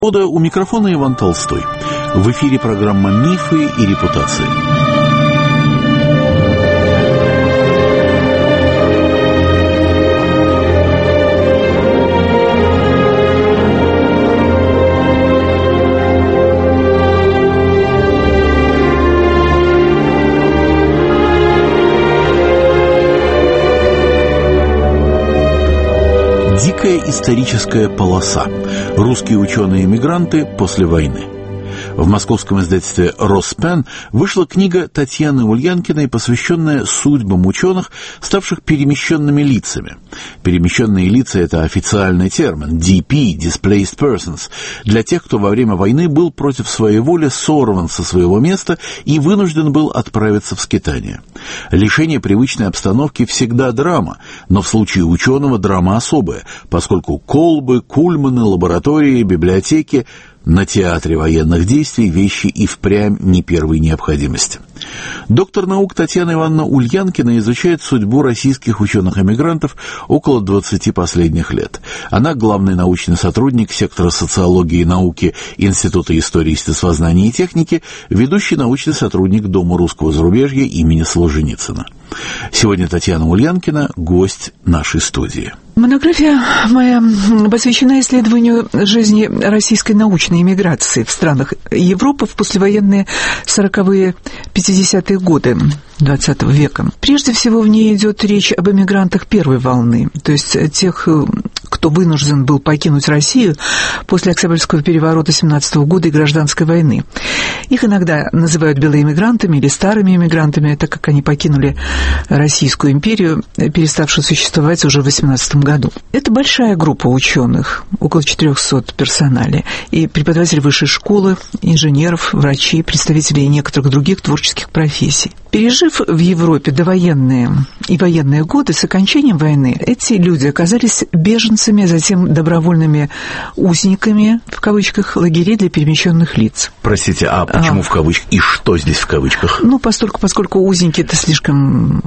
У микрофона Иван Толстой. В эфире программа «Мифы и репутации». Дикая историческая полоса. Русские ученые-эмигранты после войны. В московском издательстве «Роспен» вышла книга Татьяны Ульянкиной, посвященная судьбам ученых, ставших перемещенными лицами. Перемещенные лица – это официальный термин, DP – Displaced Persons, для тех, кто во время войны был против своей воли сорван со своего места и вынужден был отправиться в скитание. Лишение привычной обстановки всегда драма, но в случае ученого драма особая, поскольку колбы, кульманы, лаборатории, библиотеки – на театре военных действий вещи и впрямь не первой необходимости. Доктор наук Татьяна Ивановна Ульянкина изучает судьбу российских ученых-эмигрантов около 20 последних лет. Она главный научный сотрудник сектора социологии и науки Института истории, естествознания и техники, ведущий научный сотрудник Дома русского зарубежья имени Солженицына. Сегодня Татьяна Ульянкина – гость нашей студии. Монография моя посвящена исследованию жизни российской научной эмиграции в странах Европы в послевоенные 40-е, 50-е годы XX века. Прежде всего в ней идет речь об эмигрантах первой волны, то есть тех, кто вынужден был покинуть Россию после Октябрьского переворота 17 года и гражданской войны. Их иногда называют белоэмигрантами или старыми эмигрантами, так как они покинули Российскую империю, переставшую существовать уже в 18 году. Это большая группа ученых, около 400 персоналей, и преподаватели высшей школы, инженеров, врачей, представителей некоторых других творческих профессий. Пережив в Европе довоенные и военные годы, с окончанием войны эти люди оказались беженцами, а затем добровольными узниками, в кавычках, лагерей для перемещенных лиц. Простите, а почему в кавычках? И что здесь в кавычках? Ну, поскольку узники – это слишком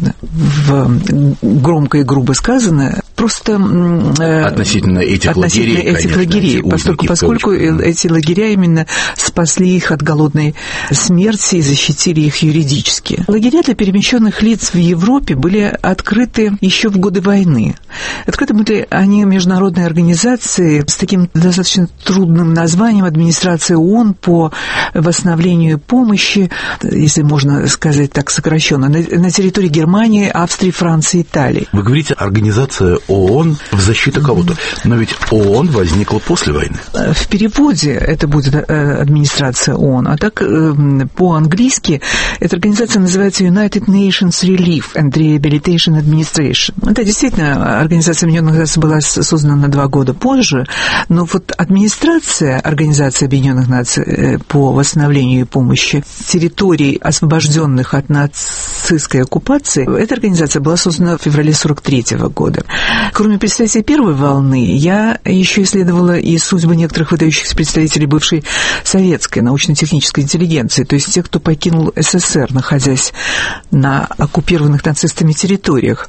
громко и грубо сказано, просто относительно этих лагерей, поскольку эти лагеря именно спасли их от голодной смерти и защитили их юридически. Лагеря для перемещенных лиц в Европе были открыты еще в годы войны. Открыты были они международной организацией с таким достаточно трудным названием «Администрация ООН по восстановлению и помощи», если можно сказать так сокращенно, на территории Германии, Австрии, Франции, Италии. Вы говорите «Организация ООН в защиту кого-то», но ведь ООН возникла после войны. В переводе это будет «Администрация ООН», а так по-английски эта организация называется United Nations Relief and Rehabilitation Administration. Это действительно Организация Объединенных Наций была создана на 2 года позже, но вот администрация Организации Объединенных Наций по восстановлению и помощи территорий, освобожденных от нацистской оккупации, эта организация была создана в феврале 1943 года. Кроме представителей первой волны, я еще исследовала и судьбы некоторых выдающихся представителей бывшей советской научно-технической интеллигенции, то есть тех, кто покинул СССР, находясь на оккупированных нацистами территориях,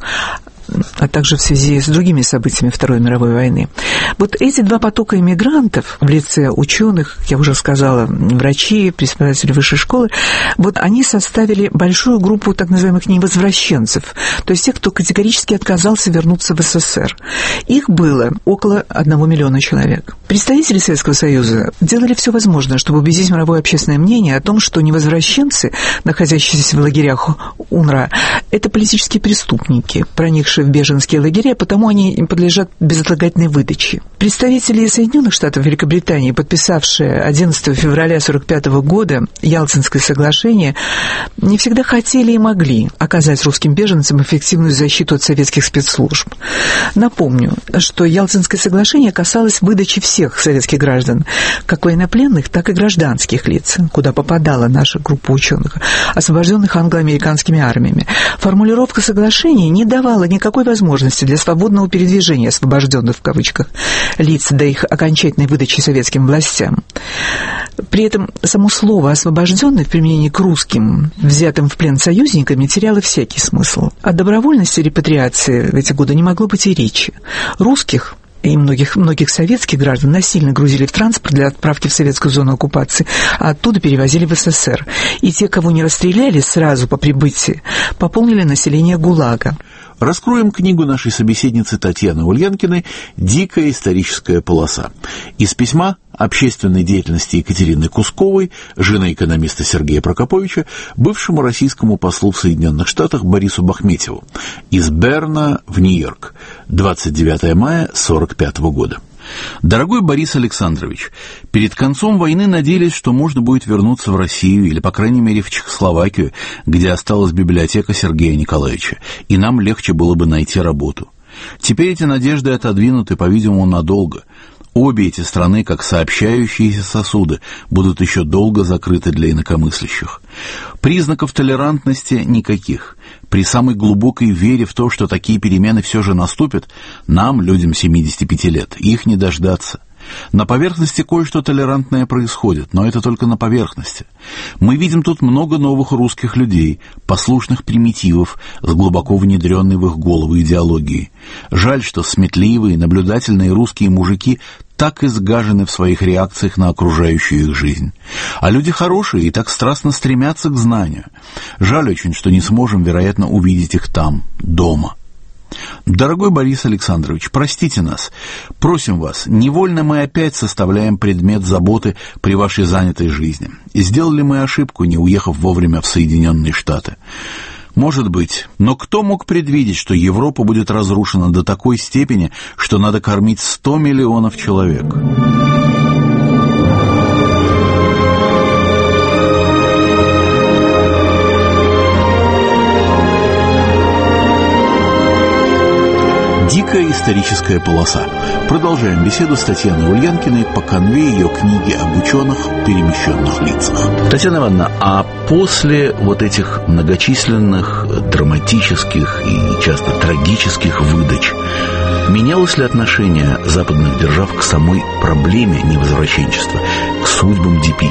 а также в связи с другими событиями Второй мировой войны. Вот эти 2 потока иммигрантов в лице ученых, я уже сказала, врачей, преподавателей высшей школы, вот они составили большую группу так называемых невозвращенцев, то есть тех, кто категорически отказался вернуться в СССР. Их было около 1 миллиона человек. Представители Советского Союза делали все возможное, чтобы убедить мировое общественное мнение о том, что невозвращенцы, находящиеся в лагерях УНРWA, это политические преступники, проникшие в беженские лагеря, потому они подлежат безотлагательной выдаче. Представители Соединенных Штатов Великобритании, подписавшие 11 февраля 1945 года Ялтинское соглашение, не всегда хотели и могли оказать русским беженцам эффективную защиту от советских спецслужб. Напомню, что Ялтинское соглашение касалось выдачи всех советских граждан, как военнопленных, так и гражданских лиц, куда попадала наша группа ученых, освобожденных англо-американскими армиями. Формулировка соглашения не давала никакой возможности для свободного передвижения освобожденных в кавычках лиц до их окончательной выдачи советским властям. При этом само слово «освобожденный» в применении к русским, взятым в плен союзниками, теряло всякий смысл. О добровольности репатриации в эти годы не могло быть и речи. Русских и многих советских граждан насильно грузили в транспорт для отправки в советскую зону оккупации, а оттуда перевозили в СССР. И те, кого не расстреляли сразу по прибытии, пополнили население ГУЛАГа. Раскроем книгу нашей собеседницы Татьяны Ульянкиной «Дикая историческая полоса». Из письма общественной деятельности Екатерины Кусковой, жены экономиста Сергея Прокоповича, бывшему российскому послу в Соединенных Штатах Борису Бахметьеву из Берна в Нью-Йорк, 29 мая 1945 года. Дорогой Борис Александрович, перед концом войны надеялись, что можно будет вернуться в Россию или, по крайней мере, в Чехословакию, где осталась библиотека Сергея Николаевича, и нам легче было бы найти работу. Теперь эти надежды отодвинуты, по-видимому, надолго. Обе эти страны, как сообщающиеся сосуды, будут еще долго закрыты для инакомыслящих. Признаков толерантности никаких. При самой глубокой вере в то, что такие перемены все же наступят, нам, людям 75 лет, их не дождаться. На поверхности кое-что толерантное происходит, но это только на поверхности. Мы видим тут много новых русских людей, послушных примитивов, с глубоко внедренной в их головы идеологией. Жаль, что сметливые, наблюдательные русские мужики так изгажены в своих реакциях на окружающую их жизнь. А люди хорошие и так страстно стремятся к знанию. Жаль очень, что не сможем, вероятно, увидеть их там, дома. Дорогой Борис Александрович, простите нас. Просим вас, невольно мы опять составляем предмет заботы при вашей занятой жизни. И сделали мы ошибку, не уехав вовремя в Соединенные Штаты. Может быть, но кто мог предвидеть, что Европа будет разрушена до такой степени, что надо кормить 100 миллионов человек? Дикая историческая полоса. Продолжаем беседу с Татьяной Ульянкиной по конве ее книги об ученых, перемещенных лицах. Татьяна Ивановна, а после вот этих многочисленных драматических и часто трагических выдач менялось ли отношение западных держав к самой проблеме невозвращенчества, к судьбам ДП?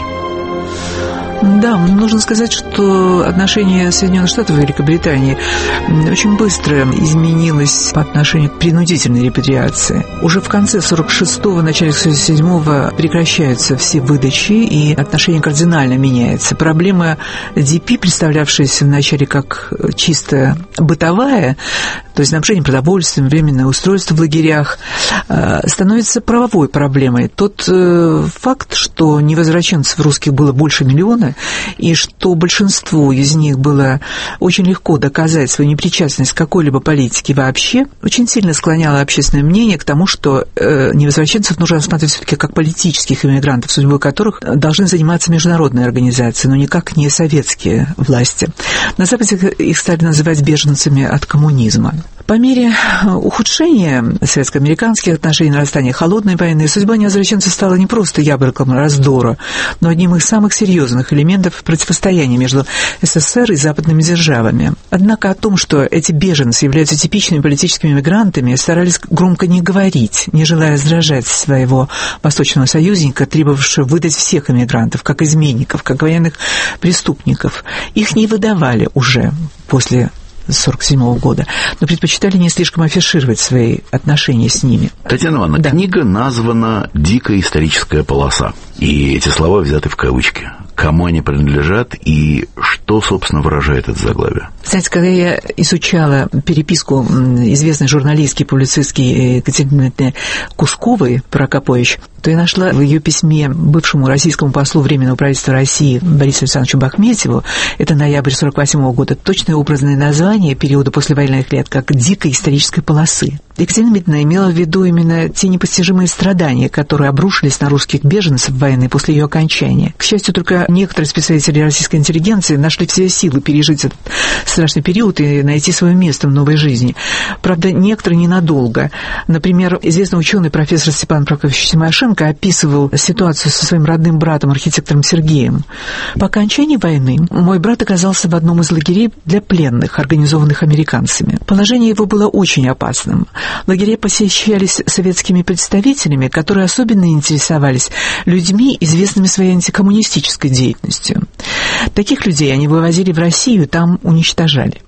Да, нужно сказать, что отношение Соединенных Штатов и Великобритании очень быстро изменилось по отношению к принудительной репатриации. Уже в конце 46-го, начале 47-го прекращаются все выдачи, и отношение кардинально меняется. Проблема ДП, представлявшаяся вначале как чисто бытовая, то есть снабжение продовольствием, временное устройство в лагерях, становится правовой проблемой. Тот факт, что невозвращенцев русских было больше миллиона, и что большинству из них было очень легко доказать свою непричастность к какой-либо политике вообще, очень сильно склоняло общественное мнение к тому, что невозвращенцев нужно рассматривать все-таки как политических иммигрантов, судьбой которых должны заниматься международные организации, но никак не советские власти. На Западе их стали называть беженцами от коммунизма. По мере ухудшения советско-американских отношений, нарастания холодной войны, судьба невозвращенцев стала не просто яблоком раздора, но одним из самых серьезных элементов противостояния между СССР и западными державами. Однако о том, что эти беженцы являются типичными политическими мигрантами, старались громко не говорить, не желая раздражать своего восточного союзника, требовавшего выдать всех иммигрантов, как изменников, как военных преступников. Их не выдавали уже после 1947 года, но предпочитали не слишком афишировать свои отношения с ними. Татьяна Ивановна, да. Книга названа «Дикая историческая полоса», и эти слова взяты в кавычки. Кому они принадлежат и что, собственно, выражает это заглавие? Знаете, когда я изучала переписку известной журналистки, публицистки Екатерины Кусковой Прокопович, то я нашла в ее письме бывшему российскому послу Временного правительства России Борису Александровичу Бахметьеву, это ноябрь 1948 года, точное образное название периода послевоенных лет, как «Дикой исторической полосы». Екатерина Дмитриевна имела в виду именно те непостижимые страдания, которые обрушились на русских беженцев войны после ее окончания. К счастью, только некоторые специалисты российской интеллигенции нашли все силы пережить этот страшный период и найти свое место в новой жизни. Правда, некоторые ненадолго. Например, известный ученый профессор Степан Прокофьевич Тимошенко описывал ситуацию со своим родным братом, архитектором Сергеем. По окончании войны мой брат оказался в одном из лагерей для пленных, организованных американцами. Положение его было очень опасным. Лагеря посещались советскими представителями, которые особенно интересовались людьми, известными своей антикоммунистической деятельностью. Таких людей они вывозили в Россию, там уничтожали.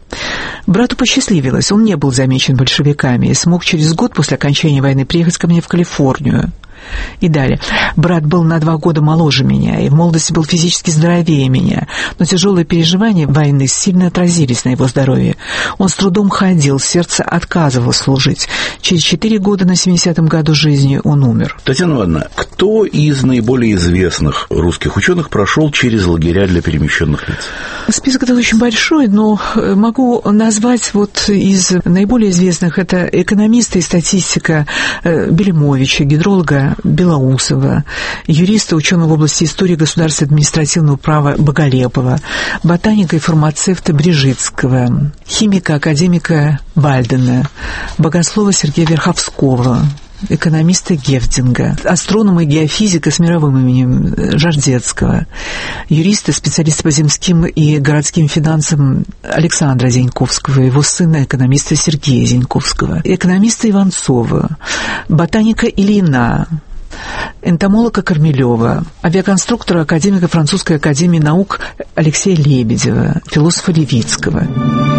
Брату посчастливилось, он не был замечен большевиками и смог через год после окончания войны приехать ко мне в Калифорнию. И далее. Брат был на 2 года моложе меня и в молодости был физически здоровее меня, но тяжелые переживания войны сильно отразились на его здоровье. Он с трудом ходил, сердце отказывалось служить. Через 4 года на 70-м году жизни он умер. Татьяна Ивановна, кто из наиболее известных русских ученых прошел через лагеря для перемещенных лиц? Список этот очень большой, но могу назвать из наиболее известных. Это экономисты и статистика Белимовича, гидролога Белоусова, юриста, ученого в области истории государства административного права Боголепова, ботаника и фармацевта Брижицкого, химика, академика Вальдена, богослова Сергея Верховского, экономиста Гевдинга, астронома и геофизика с мировым именем Жардецкого, юриста, специалиста по земским и городским финансам Александра Зеньковского, его сына, экономиста Сергея Зеньковского, экономиста Иванцова, ботаника Ильина, энтомолога Кормилева, авиаконструктора, академика Французской академии наук Алексея Лебедева, философа Левицкого.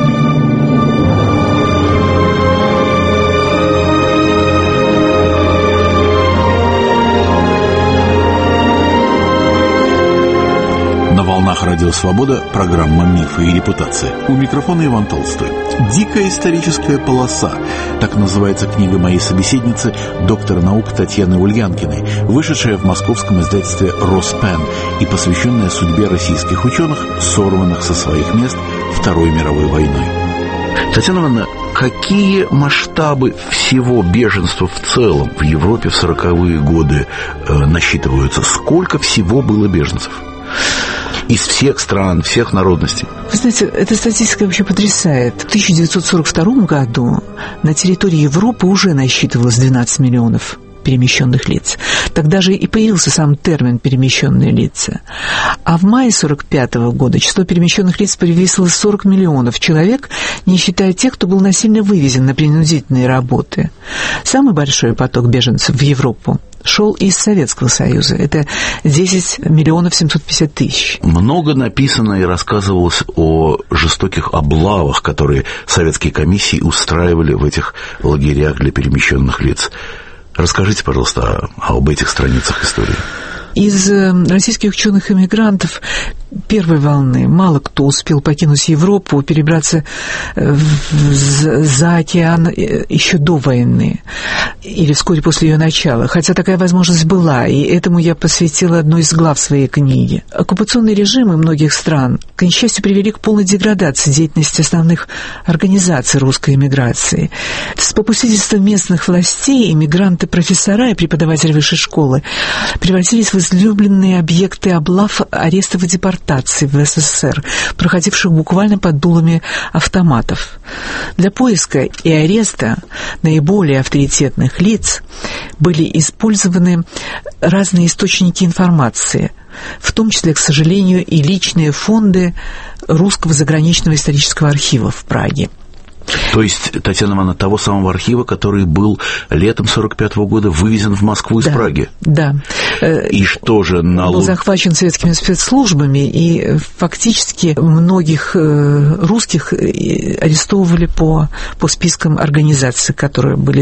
На волнах Радио Свобода программа «Мифы и репутация». У микрофона Иван Толстой. «Дикая историческая полоса» – так называется книга моей собеседницы, доктора наук Татьяны Ульянкиной, вышедшая в московском издательстве «Роспен» и посвященная судьбе российских ученых, сорванных со своих мест Второй мировой войной. Татьяна Ивановна, какие масштабы всего беженства в целом в Европе в 40-е годы насчитываются? Сколько всего было беженцев? Из всех стран, всех народностей. Вы знаете, эта статистика вообще потрясает. В 1942 году на территории Европы уже насчитывалось 12 миллионов перемещенных лиц. Тогда же и появился сам термин «перемещенные лица». А в мае 1945 года число перемещенных лиц превысило 40 миллионов человек, не считая тех, кто был насильно вывезен на принудительные работы. Самый большой поток беженцев в Европу шел из Советского Союза. Это 10 миллионов 750 тысяч. Много написано и рассказывалось о жестоких облавах, которые советские комиссии устраивали в этих лагерях для перемещенных лиц. Расскажите, пожалуйста, об этих страницах истории. Из российских ученых-эмигрантов первой волны мало кто успел покинуть Европу, перебраться за океан еще до войны или вскоре после ее начала, хотя такая возможность была, и этому я посвятила одну из глав своей книги. Оккупационные режимы многих стран, к несчастью, привели к полной деградации деятельности основных организаций русской эмиграции. С попустительства местных властей эмигранты-профессора и преподаватели высшей школы превратились в излюбленные объекты облав, арестов и депортаций в СССР, проходивших буквально под дулами автоматов. Для поиска и ареста наиболее авторитетных лиц были использованы разные источники информации, в том числе, к сожалению, и личные фонды Русского заграничного исторического архива в Праге. То есть, Татьяна Ивановна, того самого архива, который был летом 1945 года вывезен в Москву из Праги? Да. И что же был захвачен советскими спецслужбами, и фактически многих русских арестовывали по спискам организаций, которые были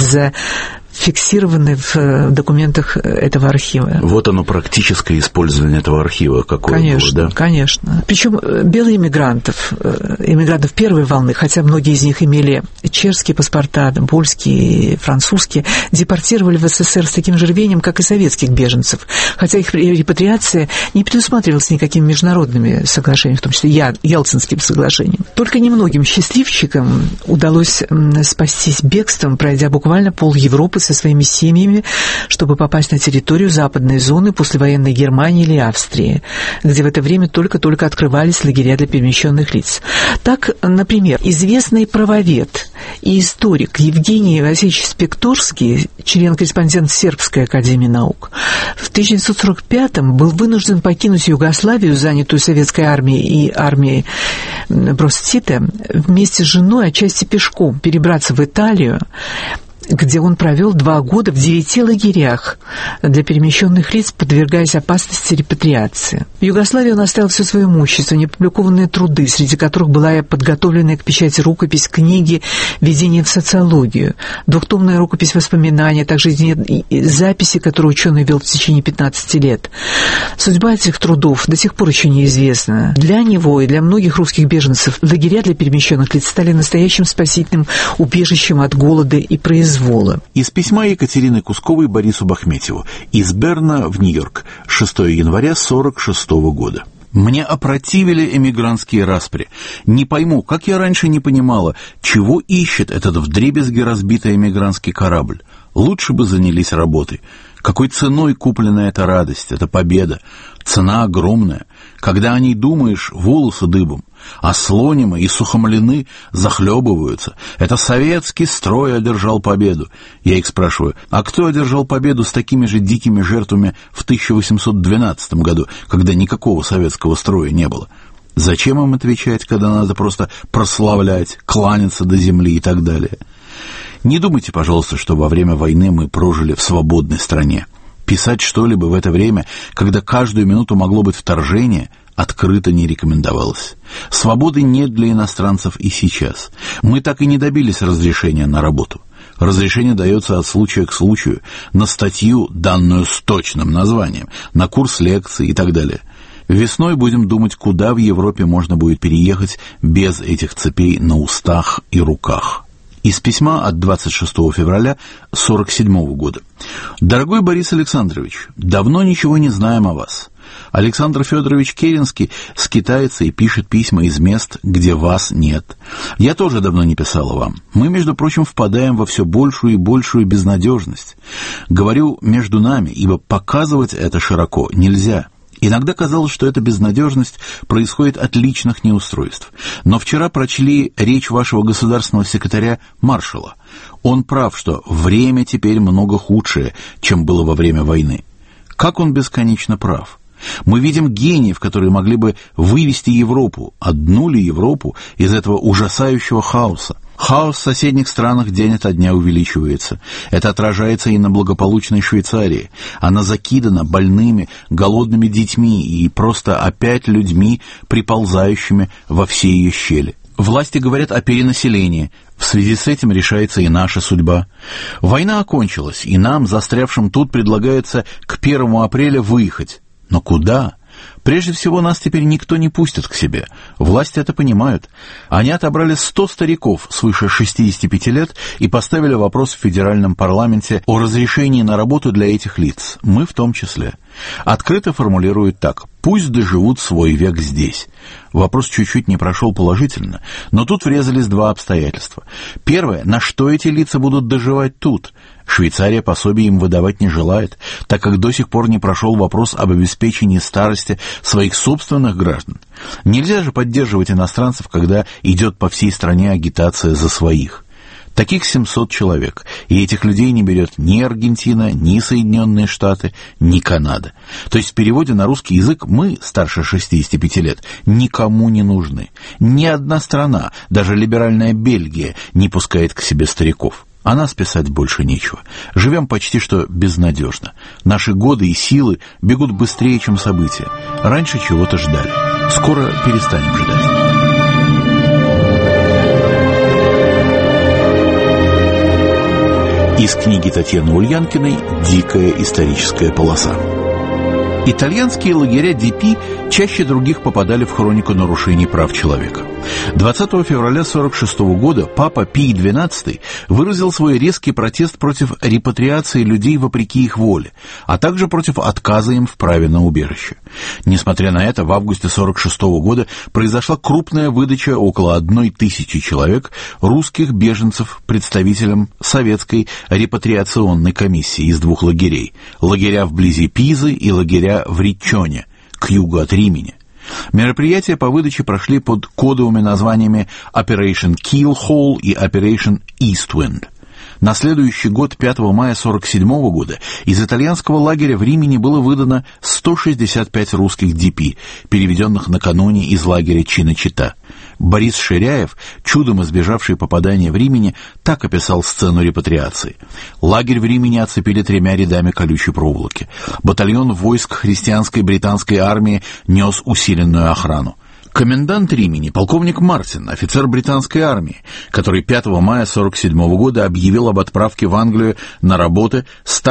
фиксированы в документах этого архива. Вот оно, практическое использование этого архива какое конечно, было, да? Конечно. Причем белых иммигрантов первой волны, хотя многие из них имели чешские паспорта, польские, французские, депортировали в СССР с таким же рвением, как и советских беженцев, хотя их репатриация не предусматривалась никакими международными соглашениями, в том числе Ялтинским соглашением. Только немногим счастливчикам удалось спастись бегством, пройдя буквально пол Европы со своими семьями, чтобы попасть на территорию западной зоны послевоенной Германии или Австрии, где в это время только-только открывались лагеря для перемещенных лиц. Так, например, известный правовед и историк Евгений Васильевич Спекторский, член-корреспондент Сербской академии наук, в 1945-м был вынужден покинуть Югославию, занятую советской армией и армией Брос-Тита, вместе с женой, отчасти пешком, перебраться в Италию, где он провел 2 года в 9 лагерях для перемещенных лиц, подвергаясь опасности репатриации. В Югославии он оставил все свое имущество, неопубликованные труды, среди которых была подготовленная к печати рукопись книги «Введение в социологию», 2-томная рукопись воспоминаний, также записи, которые ученый вел в течение 15 лет. Судьба этих трудов до сих пор еще неизвестна. Для него и для многих русских беженцев лагеря для перемещенных лиц стали настоящим спасительным убежищем от голода и произвола. Из письма Екатерины Кусковой Борису Бахметьеву из Берна в Нью-Йорк, 6 января 1946 года. «Мне опротивили эмигрантские распри. Не пойму, как я раньше не понимала, чего ищет этот вдребезги разбитый эмигрантский корабль. Лучше бы занялись работой. Какой ценой куплена эта радость, эта победа? Цена огромная. Когда о ней думаешь, волосы дыбом. А слонимы и сухомлины захлебываются. Это советский строй одержал победу. Я их спрашиваю, а кто одержал победу с такими же дикими жертвами в 1812 году, когда никакого советского строя не было? Зачем им отвечать, когда надо просто прославлять, кланяться до земли и так далее? Не думайте, пожалуйста, что во время войны мы прожили в свободной стране. Писать что-либо в это время, когда каждую минуту могло быть вторжение, открыто не рекомендовалось. Свободы нет для иностранцев и сейчас. Мы так и не добились разрешения на работу. Разрешение дается от случая к случаю, на статью, данную с точным названием, на курс лекций и так далее. Весной будем думать, куда в Европе можно будет переехать без этих цепей на устах и руках. Из письма от 26 февраля 1947 года. «Дорогой Борис Александрович, давно ничего не знаем о вас. Александр Федорович Керенский скитается и пишет письма из мест, где вас нет. Я тоже давно не писала вам. Мы, между прочим, впадаем во все большую и большую безнадежность. Говорю между нами, ибо показывать это широко нельзя». Иногда казалось, что эта безнадежность происходит от личных неустройств. Но вчера прочли речь вашего государственного секретаря Маршалла. Он прав, что время теперь много худшее, чем было во время войны. Как он бесконечно прав. Мы видим гениев, которые могли бы вывести Европу, одну ли Европу, из этого ужасающего хаоса. Хаос в соседних странах день ото дня увеличивается. Это отражается и на благополучной Швейцарии. Она закидана больными, голодными детьми и просто опять людьми, приползающими во все ее щели. Власти говорят о перенаселении. В связи с этим решается и наша судьба. Война окончилась, и нам, застрявшим тут, предлагается к 1 апреля выехать. Но куда? Прежде всего, нас теперь никто не пустит к себе. Власти это понимают. Они отобрали 100 стариков свыше 65 лет и поставили вопрос в федеральном парламенте о разрешении на работу для этих лиц. Мы в том числе. Открыто формулируют так: пусть доживут свой век здесь. Вопрос чуть-чуть не прошел положительно, но тут врезались 2 обстоятельства. Первое: на что эти лица будут доживать тут? Швейцария пособие им выдавать не желает, так как до сих пор не прошел вопрос об обеспечении старости своих собственных граждан. Нельзя же поддерживать иностранцев, когда идет по всей стране агитация за своих. Таких 700 человек, и этих людей не берет ни Аргентина, ни Соединенные Штаты, ни Канада. То есть в переводе на русский язык мы, старше 65 лет, никому не нужны. Ни одна страна, даже либеральная Бельгия, не пускает к себе стариков. О нас писать больше нечего. Живем почти что безнадежно. Наши годы и силы бегут быстрее, чем события. Раньше чего-то ждали. Скоро перестанем ждать. Из книги Татьяны Ульянкиной «Дикая историческая полоса». Итальянские лагеря ДП чаще других попадали в хронику нарушений прав человека. 20 февраля 1946 года папа Пий XII выразил свой резкий протест против репатриации людей вопреки их воле, а также против отказа им в праве на убежище. Несмотря на это, в августе 1946 года произошла крупная выдача около 1000 человек русских беженцев представителям советской репатриационной комиссии из 2 лагерей. Лагеря вблизи Пизы и лагеря в Риччоне, к югу от Римени. Мероприятия по выдаче прошли под кодовыми названиями Operation Keelhaul и Operation Eastwind. На следующий год, 5 мая 1947 года, из итальянского лагеря в Римени было выдано 165 русских ДП, переведенных накануне из лагеря Чиночита. Борис Ширяев, чудом избежавший попадания в Римени, так описал сцену репатриации. Лагерь в Римени оцепили 3 рядами колючей проволоки. Батальон войск христианской британской армии нес усиленную охрану. Комендант Римени, полковник Мартин, офицер британской армии, который 5 мая 1947 года объявил об отправке в Англию на работы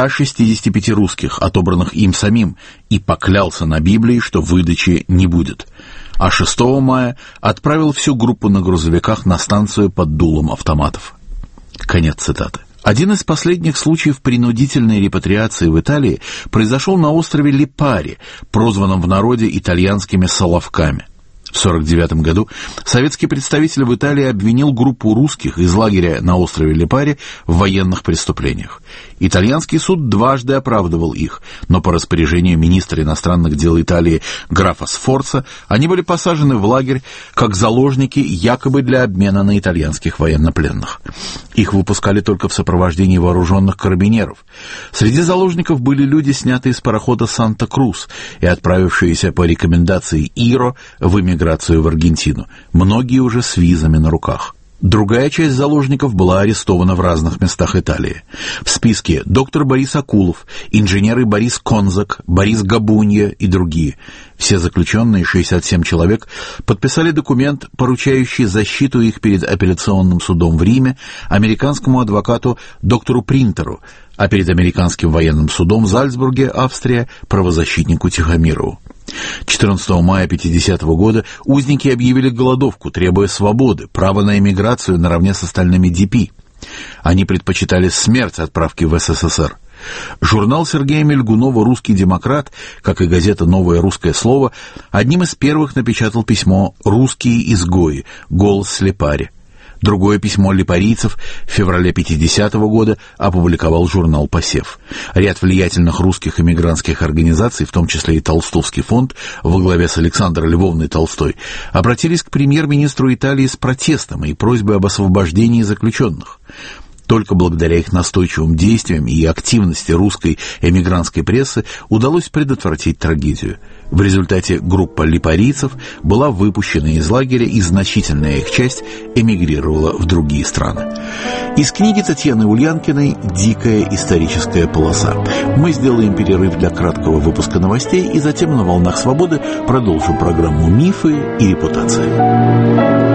165 русских, отобранных им самим, и поклялся на Библии, что выдачи не будет. А 6 мая отправил всю группу на грузовиках на станцию под дулом автоматов. Конец цитаты. Один из последних случаев принудительной репатриации в Италии произошел на острове Липари, прозванном в народе итальянскими «соловками». В 1949 году советский представитель в Италии обвинил группу русских из лагеря на острове Липари в военных преступлениях. Итальянский суд дважды оправдывал их, но по распоряжению министра иностранных дел Италии графа Сфорца они были посажены в лагерь как заложники якобы для обмена на итальянских военнопленных. Их выпускали только в сопровождении вооруженных карабинеров. Среди заложников были люди, снятые с парохода «Санта-Крус» и отправившиеся по рекомендации Иро в эмиграцию в Аргентину, многие уже с визами на руках. Другая часть заложников была арестована в разных местах Италии. В списке доктор Борис Акулов, инженеры Борис Конзак, Борис Габунья и другие. Все заключенные, 67 человек, подписали документ, поручающий защиту их перед апелляционным судом в Риме американскому адвокату доктору Принтеру, а перед американским военным судом в Зальцбурге, Австрия, правозащитнику Тихомирову. 14 мая 1950 года узники объявили голодовку, требуя свободы, права на эмиграцию наравне с остальными ДП. Они предпочитали смерть отправки в СССР. Журнал Сергея Мельгунова «Русский демократ», как и газета «Новое русское слово», одним из первых напечатал письмо «Русские изгои. Голос Липари». Другое письмо липарийцев в феврале 1950 года опубликовал журнал «Посев». Ряд влиятельных русских эмигрантских организаций, в том числе и Толстовский фонд, во главе с Александрой Львовной Толстой, обратились к премьер-министру Италии с протестом и просьбой об освобождении заключенных. Только благодаря их настойчивым действиям и активности русской эмигрантской прессы удалось предотвратить трагедию. В результате группа липарийцев была выпущена из лагеря, и значительная их часть эмигрировала в другие страны. Из книги Татьяны Ульянкиной «Дикая историческая полоса». Мы сделаем перерыв для краткого выпуска новостей и затем на «Волнах свободы» продолжим программу «Мифы и репутация».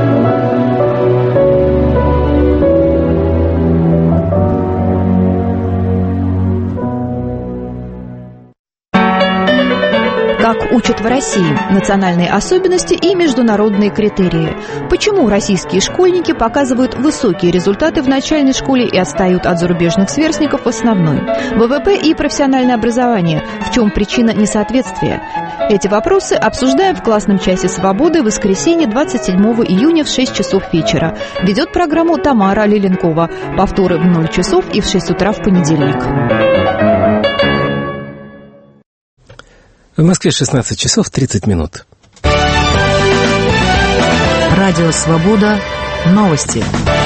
Как учат в России, национальные особенности и международные критерии. Почему российские школьники показывают высокие результаты в начальной школе и отстают от зарубежных сверстников в основной? ВВП и профессиональное образование. В чем причина несоответствия? Эти вопросы обсуждаем в классном часе «Свободы» в воскресенье 27 июня в 6 часов вечера. Ведет программу Тамара Лиленкова. Повторы в 0 часов и в 6 утра в понедельник. В Москве 16 часов 30 минут. Радио «Свобода». Новости.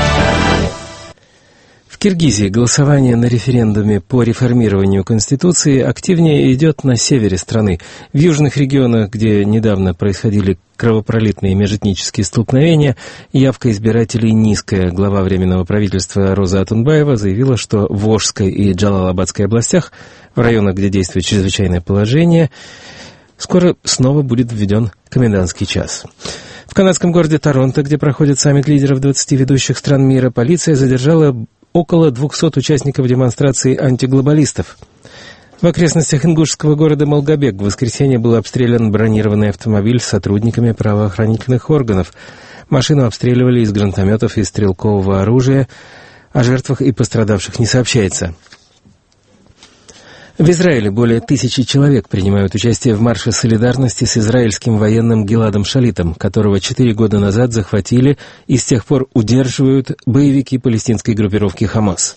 В Киргизии голосование на референдуме по реформированию Конституции активнее идет на севере страны. В южных регионах, где недавно происходили кровопролитные межэтнические столкновения, явка избирателей низкая. Глава Временного правительства Роза Атунбаева заявила, что в Волжской и Джалалабадской областях, в районах, где действует чрезвычайное положение, скоро снова будет введен комендантский час. В канадском городе Торонто, где проходит саммит лидеров 20 ведущих стран мира, полиция задержала около 200 участников демонстрации антиглобалистов. В окрестностях ингушского города Малгобек в воскресенье был обстрелян бронированный автомобиль с сотрудниками правоохранительных органов. Машину обстреливали из гранатометов и стрелкового оружия. О жертвах и пострадавших не сообщается. В Израиле более 1000 человек принимают участие в марше солидарности с израильским военным Гиладом Шалитом, которого 4 года назад захватили и с тех пор удерживают боевики палестинской группировки «Хамас».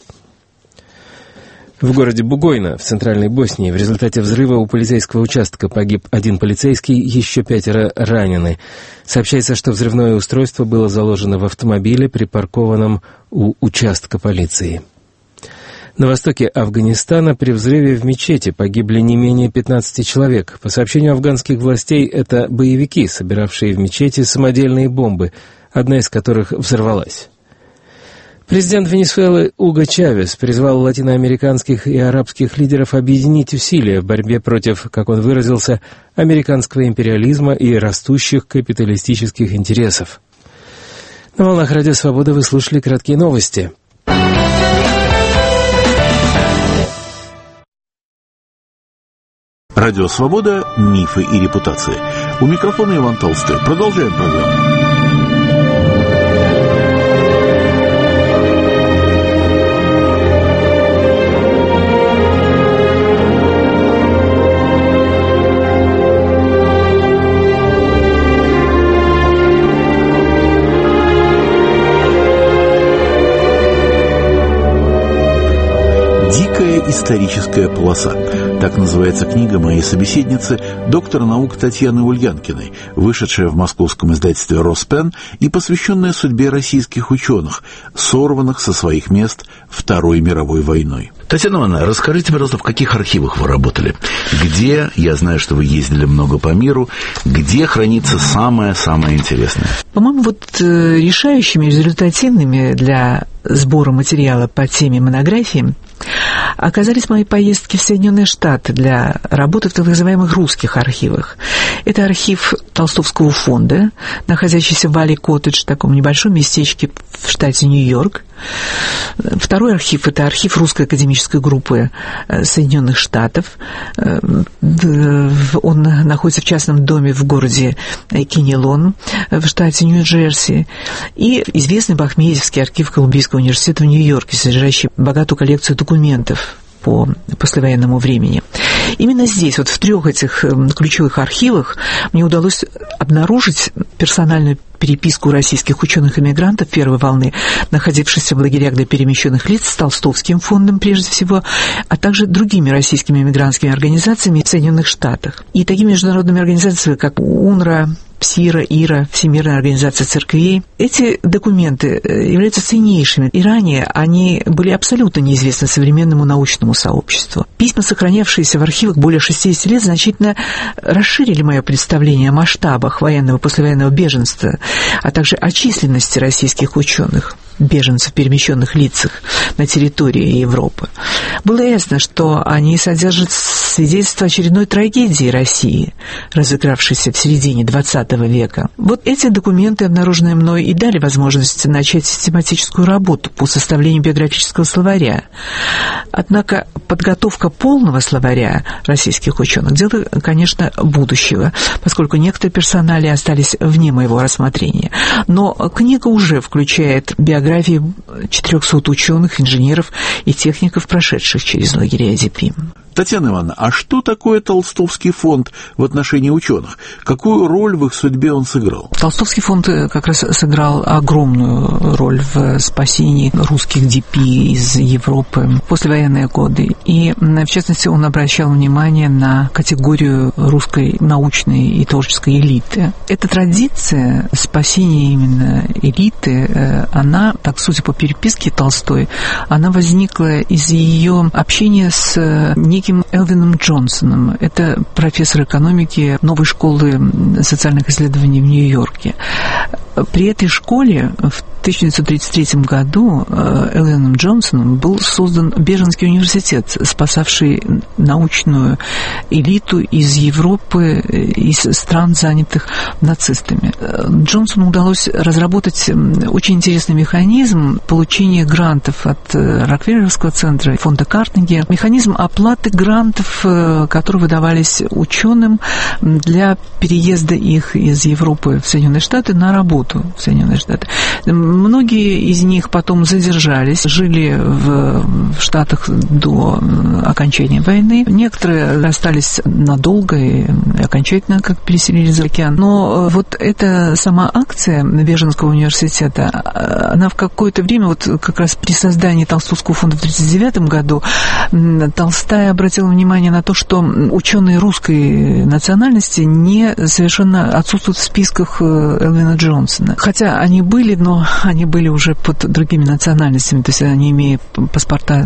В городе Бугойна, в центральной Боснии, в результате взрыва у полицейского участка погиб 1 полицейский, еще 5 ранены. Сообщается, что взрывное устройство было заложено в автомобиле, припаркованном у участка полиции. На востоке Афганистана при взрыве в мечети погибли не менее 15 человек. По сообщению афганских властей, это боевики, собиравшие в мечети самодельные бомбы. одна из которых взорвалась. Президент Венесуэлы Уго Чавес призвал латиноамериканских и арабских лидеров объединить усилия в борьбе против, как он выразился, американского империализма и растущих капиталистических интересов. На волнах Радио Свобода вы слушали краткие новости. Радио Свобода. Мифы и репутации. У микрофона Иван Толстой. Продолжаем программу. Историческая полоса. Так называется книга моей собеседницы, доктора наук Татьяны Ульянкиной, вышедшая в московском издательстве «Роспен» и посвященная судьбе российских ученых, сорванных со своих мест Второй мировой войной. Татьяна Ивановна, расскажите, пожалуйста, в каких архивах вы работали? Где, я знаю, что вы ездили много по миру, где хранится самое-самое интересное? По-моему, решающими, результативными для сбора материала по теме монографии оказались мои поездки в Соединенные Штаты для работы в так называемых русских архивах. Это архив Толстовского фонда, находящийся в Валли-Коттедж, таком небольшом местечке в штате Нью-Йорк. Второй архив – это архив русской академической группы Соединенных Штатов. Он находится в частном доме в городе Кеннелон в штате Нью-Джерси. И известный Бахметьевский архив Колумбийского университета в Нью-Йорке, содержащий богатую коллекцию документов по послевоенному времени. Именно здесь, в трех этих ключевых архивах, мне удалось обнаружить персональную переписку российских ученых-эмигрантов первой волны, находившихся в лагерях для перемещенных лиц, с Толстовским фондом прежде всего, а также другими российскими эмигрантскими организациями в Соединенных Штатах. И такими международными организациями, как УНРWA, ПСИРА, ИРА, Всемирная организация церквей. Эти документы являются ценнейшими, и ранее они были абсолютно неизвестны современному научному сообществу. Письма, сохранявшиеся в архивах более 60 лет, значительно расширили мое представление о масштабах военного и послевоенного беженства, а также о численности российских ученых, беженцев, перемещенных лицах на территории Европы. Было ясно, что они содержат свидетельство очередной трагедии России, разыгравшейся в середине XX века. Эти документы, обнаруженные мной, и дали возможность начать систематическую работу по составлению биографического словаря. Однако подготовка полного словаря российских ученых – дело, конечно, будущего, поскольку некоторые персонали остались вне моего рассмотрения. Но книга уже включает биографии 400 ученых, инженеров и техников, прошедших через лагеря ДПИ. Татьяна Ивановна, а что такое Толстовский фонд в отношении ученых? Какую роль в их судьбе он сыграл? Толстовский фонд как раз сыграл огромную роль в спасении русских ДП из Европы в послевоенные годы. И, в частности, он обращал внимание на категорию русской научной и творческой элиты. Эта традиция спасения именно элиты, она, так судя по переписке Толстой, она возникла из ее общения с неким Элвином Джонсоном. Это профессор экономики новой школы социальных исследований в Нью-Йорке. При этой школе в 1933 году Элвином Джонсоном был создан Беженский университет, спасавший научную элиту из Европы, из стран, занятых нацистами. Джонсону удалось разработать очень интересный механизм получения грантов от Рокфеллеровского центра, фонда Картнеги, механизм оплаты грантов, которые выдавались ученым для переезда их из Европы в Соединенные Штаты на работу в Соединенные Штаты. Многие из них потом задержались, жили в Штатах до окончания войны. Некоторые остались надолго и окончательно как переселились за океан. Но эта сама акция Беженского университета, она в какое-то время, как раз при создании Толстовского фонда в 1939 году, Толстая обратила внимание на то, что ученые русской национальности совершенно отсутствуют в списках Элвина Джонсона. Джонсона. Хотя они были, но они были уже под другими национальностями, то есть они имея паспорта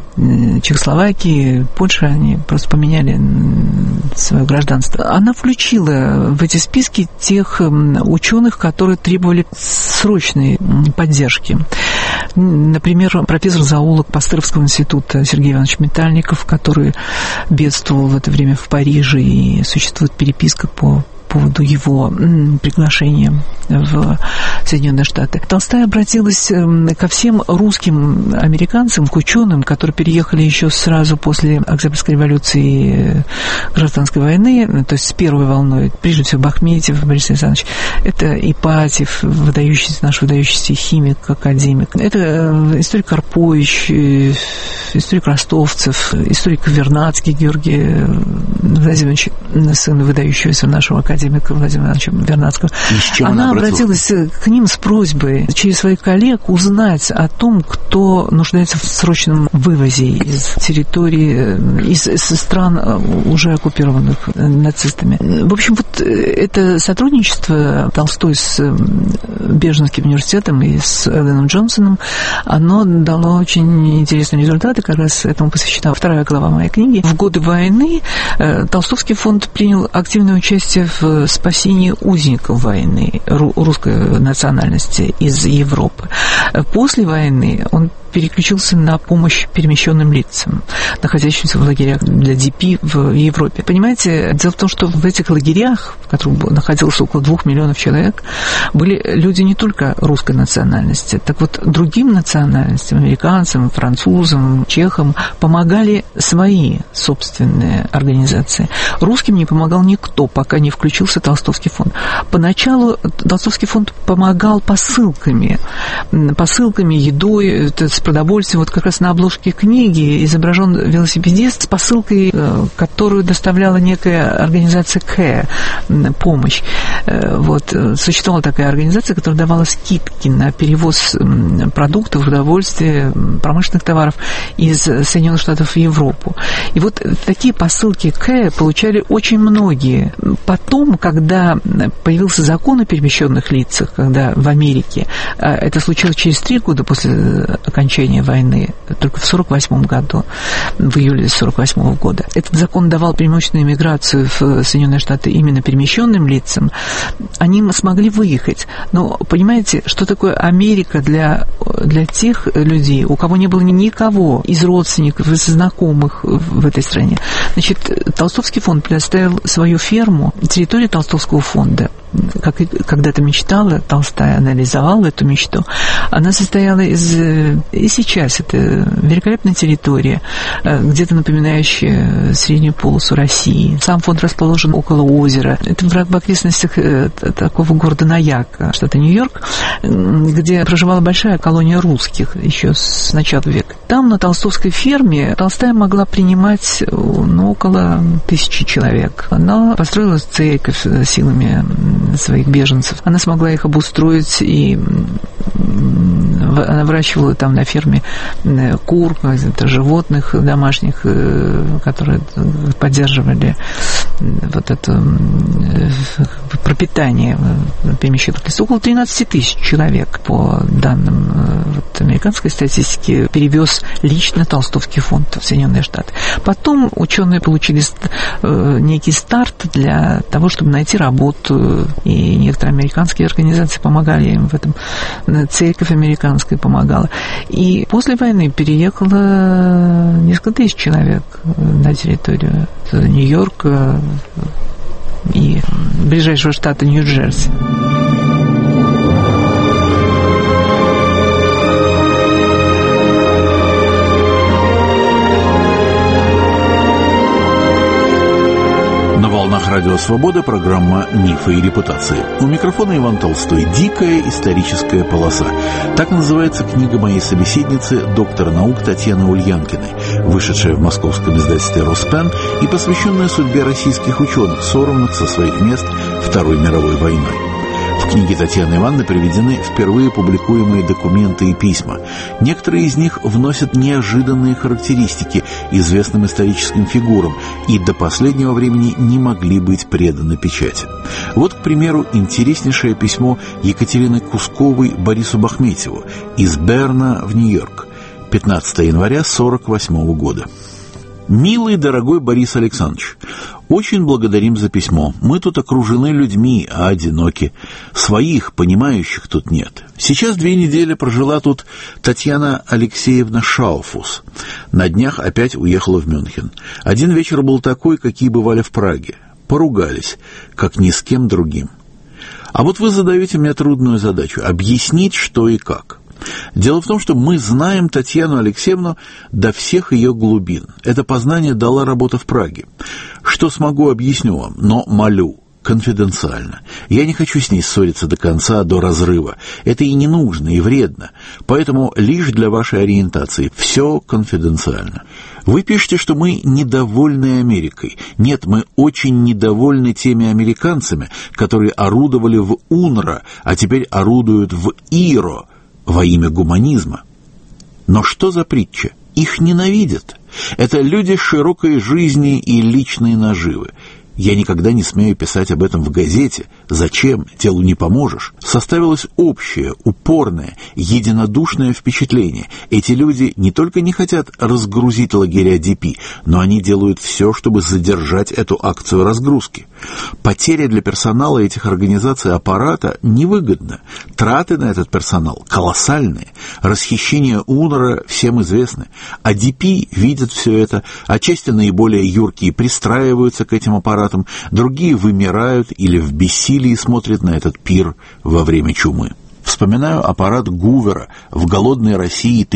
Чехословакии, Польши, они просто поменяли свое гражданство. Она включила в эти списки тех ученых, которые требовали срочной поддержки. Например, профессор-зоолог Пастеровского института Сергей Иванович Метальников, который бедствовал в это время в Париже, и существует переписка по поводу его приглашения в Соединенные Штаты. Толстая обратилась ко всем русским американцам, к ученым, которые переехали еще сразу после Октябрьской революции и гражданской войны, то есть с первой волной, прежде всего Бахметьев Борис Александрович, это Ипатьев, наш выдающийся химик, академик, это историк Карпович, историк Ростовцев, историк Вернадский Георгий Владимирович, сын выдающегося нашего академика Владимира Ивановича Вернадского. Она обратилась к ним с просьбой через своих коллег узнать о том, кто нуждается в срочном вывозе из территории, из стран, уже оккупированных нацистами. В общем, вот это сотрудничество Толстой с Беженским университетом и с Элленом Джонсоном, оно дало очень интересные результаты, как раз этому посвящена вторая глава моей книги. В годы войны Толстовский фонд принял активное участие в спасении узников войны русской национальности из Европы. После войны он переключился на помощь перемещенным лицам, находящимся в лагерях для ДП в Европе. Понимаете, дело в том, что в этих лагерях, в которых находилось около 2 миллионов человек, были люди не только русской национальности. Так вот, другим национальностям, американцам, французам, чехам, помогали свои собственные организации. Русским не помогал никто, пока не включился Толстовский фонд. Поначалу Толстовский фонд помогал посылками, едой, с продовольствием. Вот как раз на обложке книги изображен велосипедист с посылкой, которую доставляла некая организация помощь. Вот. Существовала такая организация, которая давала скидки на перевоз продуктов, продовольствия, промышленных товаров из Соединенных Штатов в Европу. И вот такие посылки получали очень многие. Потом, когда появился закон о перемещенных лицах, когда в Америке, это случилось через 3 года после окончания войны, только в 1948 году, в июле 1948 года, этот закон давал преимущественную иммиграцию в Соединенные Штаты именно перемещенным лицам, они смогли выехать. Но понимаете, что такое Америка для тех людей, у кого не было никого из родственников, из знакомых в этой стране? Значит, Толстовский фонд предоставил свою ферму. Территория Толстовского фонда, как и когда-то мечтала Толстая, она реализовала эту мечту, она состояла и сейчас это великолепная территория, где-то напоминающая среднюю полосу России. Сам фонд расположен около озера. Это в окрестностях такого города Наяка, штата Нью-Йорк, где проживала большая колония русских еще с начала века. Там, на Толстовской ферме, Толстая могла принимать около 1000 человек. Она построила церковь силами своих беженцев. Она смогла их обустроить, и она выращивала там на ферме кур, животных домашних, которые поддерживали вот это пропитание перемещенных лиц. Около 13 тысяч человек, по данным американской статистики, перевез лично Толстовский фонд в Соединенные Штаты. Потом ученые получили некий старт для того, чтобы найти работу, и некоторые американские организации помогали им в этом. Церковь американская помогала. И после войны переехало несколько тысяч человек на территорию Нью-Йорка и ближайшего штата Нью-Джерси. На волнах Радио Свобода программа «Мифы и репутации». У микрофона Иван Толстой. «Дикая историческая полоса». Так называется книга моей собеседницы, доктора наук Татьяны Ульянкиной, вышедшая в московском издательстве «Роспен» и посвященная судьбе российских ученых, сорванных со своих мест Второй мировой войной. В В книге Татьяны Ивановны приведены впервые публикуемые документы и письма. Некоторые из них вносят неожиданные характеристики известным историческим фигурам и до последнего времени не могли быть преданы печати. Вот, к примеру, интереснейшее письмо Екатерины Кусковой Борису Бахметьеву из Берна в Нью-Йорк, 15 января 1948 года. «Милый, дорогой Борис Александрович, очень благодарим за письмо. Мы тут окружены людьми, а одиноки. Своих, понимающих тут нет. Сейчас 2 недели прожила тут Татьяна Алексеевна Шауфус. На днях опять уехала в Мюнхен. Один вечер был такой, какие бывали в Праге. Поругались, как ни с кем другим. А вот вы задаете мне трудную задачу – объяснить, что и как. Дело в том, что мы знаем Татьяну Алексеевну до всех ее глубин. Это познание дала работа в Праге. Что смогу, объясню вам, но молю, конфиденциально. Я не хочу с ней ссориться до конца, до разрыва. Это и не нужно, и вредно. Поэтому лишь для вашей ориентации. Все конфиденциально. Вы пишете, что мы недовольны Америкой. Нет, мы очень недовольны теми американцами, которые орудовали в УНРВА, а теперь орудуют в ИРО, во имя гуманизма. Но что за притча? Их ненавидят. Это люди с широкой жизни и личной наживы. Я никогда не смею писать об этом в газете. Зачем? Делу не поможешь. Составилось общее, упорное, единодушное впечатление. Эти люди не только не хотят разгрузить лагеря ДП, но они делают все, чтобы задержать эту акцию разгрузки. Потеря для персонала этих организаций аппарата невыгодна. Траты на этот персонал колоссальные. Расхищение УНРВА всем известны. А ДП видят все это, отчасти наиболее юркие пристраиваются к этим аппаратам, другие вымирают или в бессилии смотрят на этот пир во время чумы. Вспоминаю аппарат Гувера в голодной России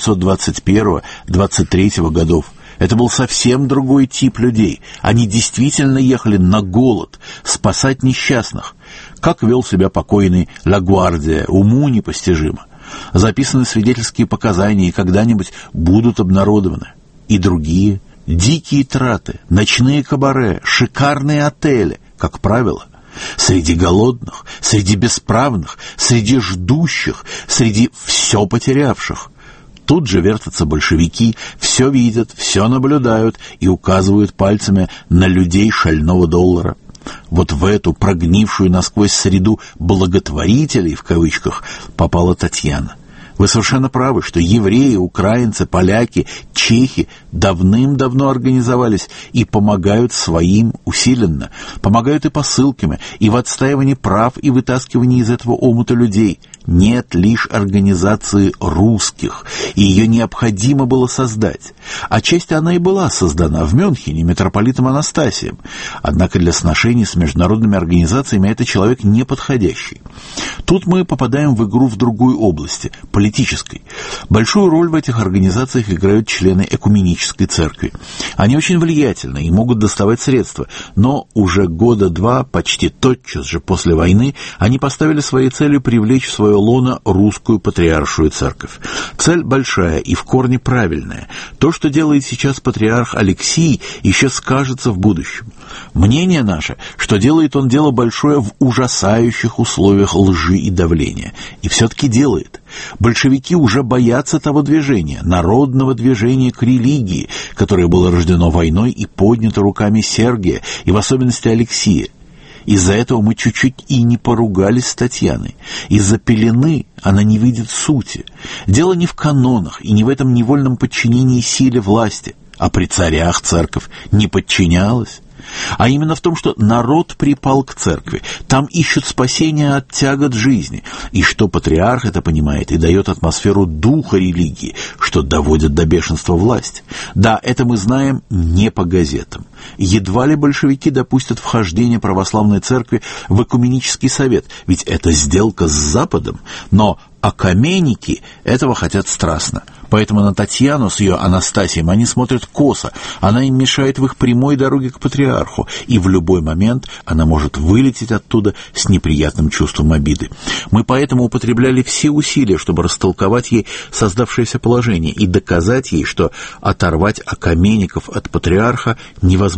1921-23 годов. Это был совсем другой тип людей. Они действительно ехали на голод, спасать несчастных. Как вел себя покойный Ла Гвардия, уму непостижимо. Записаны свидетельские показания и когда-нибудь будут обнародованы. И другие. Дикие траты, ночные кабаре, шикарные отели, как правило. Среди голодных, среди бесправных, среди ждущих, среди все потерявших. Тут же вертятся большевики, все видят, все наблюдают и указывают пальцами на людей шального доллара. Вот в эту прогнившую насквозь среду «благотворителей» в кавычках попала Татьяна. Вы совершенно правы, что евреи, украинцы, поляки, чехи давным-давно организовались и помогают своим усиленно. Помогают и посылками, и в отстаивании прав, и вытаскивании из этого омута людей. Нет лишь организации русских, и ее необходимо было создать. Отчасти она и была создана в Мюнхене митрополитом Анастасием. Однако для сношений с международными организациями это человек неподходящий. Тут мы попадаем в игру в другой области – политической. Большую роль в этих организациях играют члены экуменической церкви. Они очень влиятельны и могут доставать средства, но уже года 2, почти тотчас же после войны, они поставили своей целью привлечь в свое лоно русскую патриаршую церковь. Цель большая и в корне правильная. То, что делает сейчас патриарх Алексий, еще скажется в будущем. Мнение наше, что делает он дело большое в ужасающих условиях лжи и давления. И все-таки делает. Большевики уже боятся того движения, народного движения к религии, которое было рождено войной и поднято руками Сергия, и в особенности Алексия. Из-за этого мы чуть-чуть и не поругались с Татьяной. Из-за пелены она не видит сути. Дело не в канонах и не в этом невольном подчинении силе власти, а при царях церковь не подчинялась. А именно в том, что народ припал к церкви, там ищут спасения от тягот жизни, и что патриарх это понимает и дает атмосферу духа религии, что доводит до бешенства власть. Да, это мы знаем не по газетам. Едва ли большевики допустят вхождение православной церкви в экуменический совет, ведь это сделка с Западом, но окаменники этого хотят страстно. Поэтому на Татьяну с ее Анастасием они смотрят косо, она им мешает в их прямой дороге к патриарху, и в любой момент она может вылететь оттуда с неприятным чувством обиды. Мы поэтому употребляли все усилия, чтобы растолковать ей создавшееся положение и доказать ей, что оторвать окаменников от патриарха невозможно.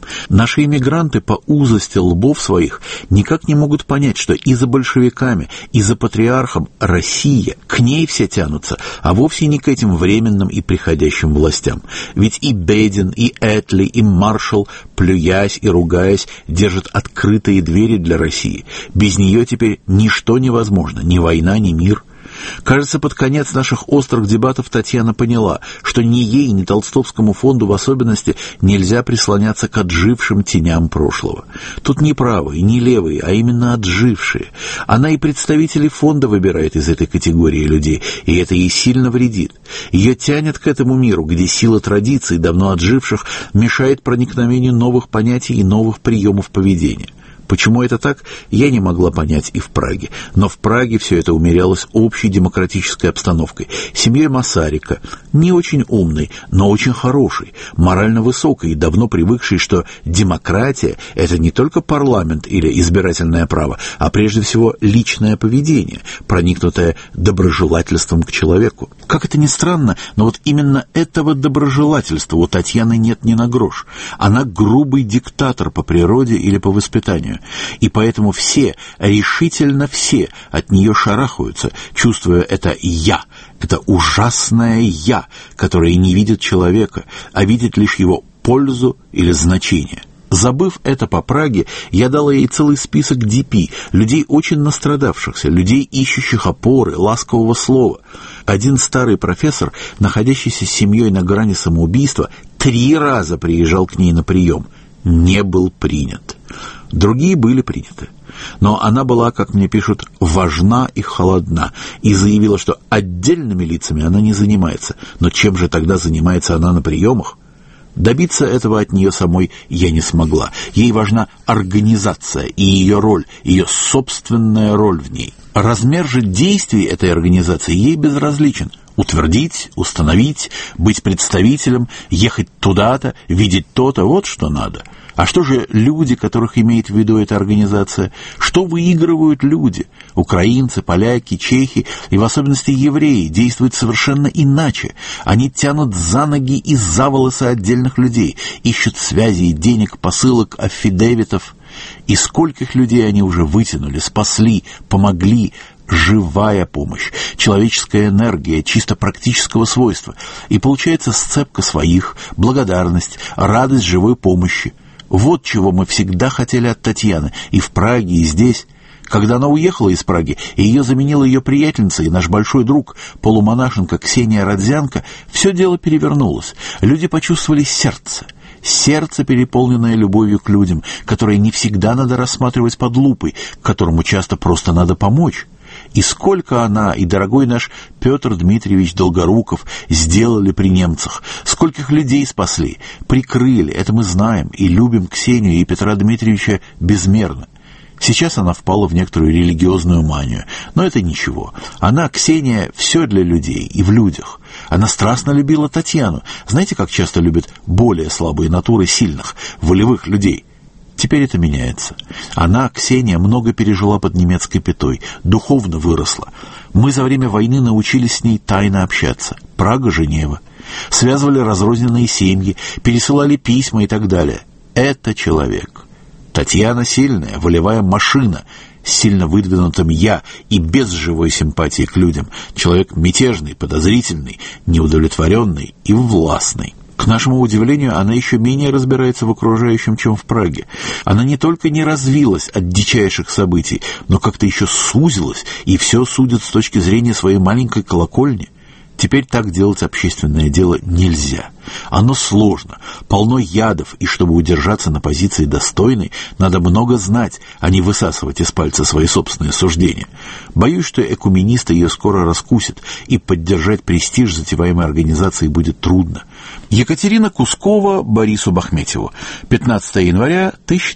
Наши иммигранты по узости лбов своих никак не могут понять, что и за большевиками, и за патриархом Россия, к ней все тянутся, а вовсе не к этим временным и приходящим властям. Ведь и Бедин, и Этли, и Маршалл, плюясь и ругаясь, держат открытые двери для России. Без нее теперь ничто невозможно, ни война, ни мир. Кажется, под конец наших острых дебатов Татьяна поняла, что ни ей, ни Толстовскому фонду в особенности нельзя прислоняться к отжившим теням прошлого. Тут не правые, не левые, а именно отжившие. Она и представителей фонда выбирает из этой категории людей, и это ей сильно вредит. Ее тянет к этому миру, где сила традиций, давно отживших, мешает проникновению новых понятий и новых приемов поведения. Почему это так, я не могла понять и в Праге. Но в Праге все это умерялось общей демократической обстановкой. Семьей Масарика, не очень умной, но очень хорошей, морально высокой и давно привыкшей, что демократия – это не только парламент или избирательное право, а прежде всего личное поведение, проникнутое доброжелательством к человеку. Как это ни странно, но вот именно этого доброжелательства у Татьяны нет ни на грош. Она грубый диктатор по природе или по воспитанию. И поэтому все, решительно все от нее шарахаются, чувствуя это «я», это ужасное «я», которое не видит человека, а видит лишь его пользу или значение. Забыв это по Праге, я дала ей целый список DP, людей очень настрадавшихся, людей, ищущих опоры, ласкового слова. Один старый профессор, находящийся с семьей на грани самоубийства, 3 раза приезжал к ней на прием, не был принят. Другие были приняты. Но она была, как мне пишут, важна и холодна, и заявила, что отдельными лицами она не занимается. Но чем же тогда занимается она на приемах? Добиться этого от нее самой я не смогла. Ей важна организация и ее роль, ее собственная роль в ней. Размер же действий этой организации ей безразличен. Утвердить, установить, быть представителем, ехать туда-то, видеть то-то, вот что надо. А что же люди, которых имеет в виду эта организация? Что выигрывают люди? Украинцы, поляки, чехи и в особенности евреи действуют совершенно иначе. Они тянут за ноги и за волосы отдельных людей, ищут связей, денег, посылок, аффидевитов. И скольких людей они уже вытянули, спасли, помогли. Живая помощь, человеческая энергия, чисто практического свойства. И получается сцепка своих, благодарность, радость живой помощи. Вот чего мы всегда хотели от Татьяны, и в Праге, и здесь. Когда она уехала из Праги, и ее заменила ее приятельница и наш большой друг, полумонашенка Ксения Родзянко, все дело перевернулось. Люди почувствовали сердце. Сердце, переполненное любовью к людям, которое не всегда надо рассматривать под лупой, которому часто просто надо помочь. И сколько она и дорогой наш Петр Дмитриевич Долгоруков сделали при немцах, скольких людей спасли, прикрыли, это мы знаем, и любим Ксению и Петра Дмитриевича безмерно. Сейчас она впала в некоторую религиозную манию, но это ничего. Она, Ксения, все для людей и в людях. Она страстно любила Татьяну. Знаете, как часто любят более слабые натуры сильных, волевых людей? Теперь это меняется. Она, Ксения, много пережила под немецкой пятой, духовно выросла. Мы за время войны научились с ней тайно общаться. Прага, Женева. Связывали разрозненные семьи, пересылали письма и так далее. Это человек. Татьяна сильная, волевая машина, с сильно выдвинутым «я» и без живой симпатии к людям. Человек мятежный, подозрительный, неудовлетворенный и властный. К нашему удивлению, она еще менее разбирается в окружающем, чем в Праге. Она не только не развилась от дичайших событий, но как-то еще сузилась, и все судит с точки зрения своей маленькой колокольни. Теперь так делать общественное дело нельзя. Оно сложно, полно ядов, и чтобы удержаться на позиции достойной, надо много знать, а не высасывать из пальца свои собственные суждения. Боюсь, что экуменисты ее скоро раскусят, и поддержать престиж затеваемой организации будет трудно. Екатерина Кускова Борису Бахметьеву. 15 января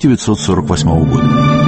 1948 года.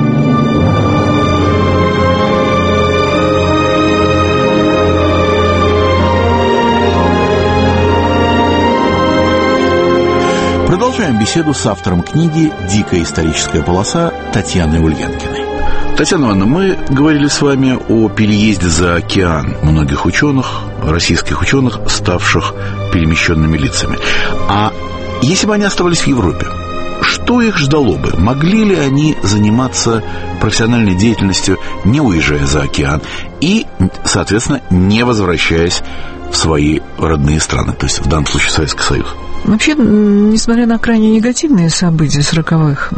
Продолжаем беседу с автором книги «Дикая историческая полоса» Татьяной Ульянкиной. Татьяна Ивановна, мы говорили с вами о переезде за океан многих ученых, российских ученых, ставших перемещенными лицами. А если бы они оставались в Европе, что их ждало бы? Могли ли они заниматься профессиональной деятельностью, не уезжая за океан и, соответственно, не возвращаясь в свои родные страны, то есть в данном случае Советский Союз? Вообще, несмотря на крайне негативные события 40-х,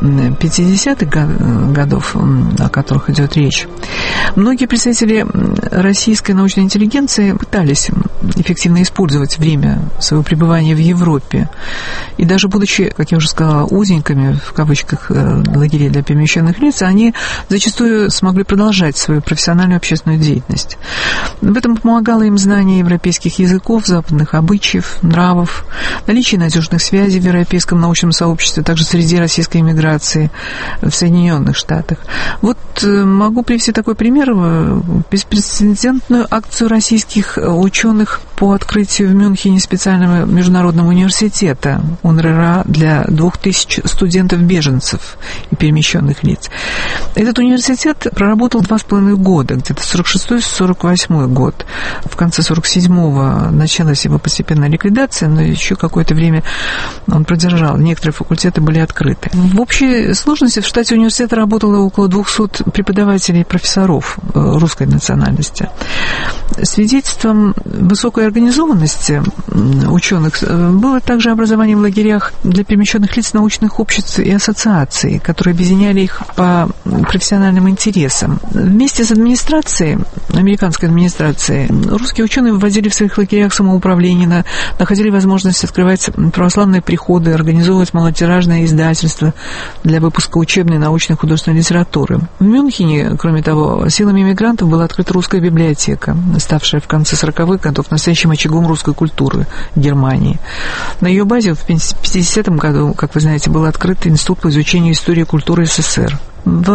50-х годов, о которых идет речь, многие представители российской научной интеллигенции пытались эффективно использовать время своего пребывания в Европе. И даже будучи, как я уже сказала, узниками, в кавычках, лагерей для перемещенных лиц, они зачастую смогли продолжать свою профессиональную общественную деятельность. В этом помогало им знание европейских языков, западных обычаев, нравов, наличие надежных связей в европейском научном сообществе, также среди российской эмиграции в Соединенных Штатах. Вот могу привести такой пример. Беспрецедентную акцию российских ученых по открытию в Мюнхене специального международного университета УНРРА для 2000 студентов-беженцев и перемещенных лиц. Этот университет проработал 2,5 года, где-то 46-48 год. В конце 47-го началась его постепенная ликвидация, но еще какое-то время он продержал. Некоторые факультеты были открыты. В общей сложности в штате университета работало около 200 преподавателей и профессоров русской национальности. Свидетельством высокой организованности ученых было также образование в лагерях для перемещенных лиц научных обществ и ассоциаций, которые объединяли их по профессиональным интересам. Вместе с администрацией, американской администрацией, русские ученые вводили в своих лагерях самоуправление, находили возможность открывать православные приходы, организовывать малотиражное издательство для выпуска учебной, научной, художественной литературы. В Мюнхене, кроме того, силами иммигрантов была открыта русская библиотека, ставшая в конце 40-х годов настоящим очагом русской культуры Германии. На ее базе в 50-м году, как вы знаете, был открыт Институт по изучению истории и культуры СССР. В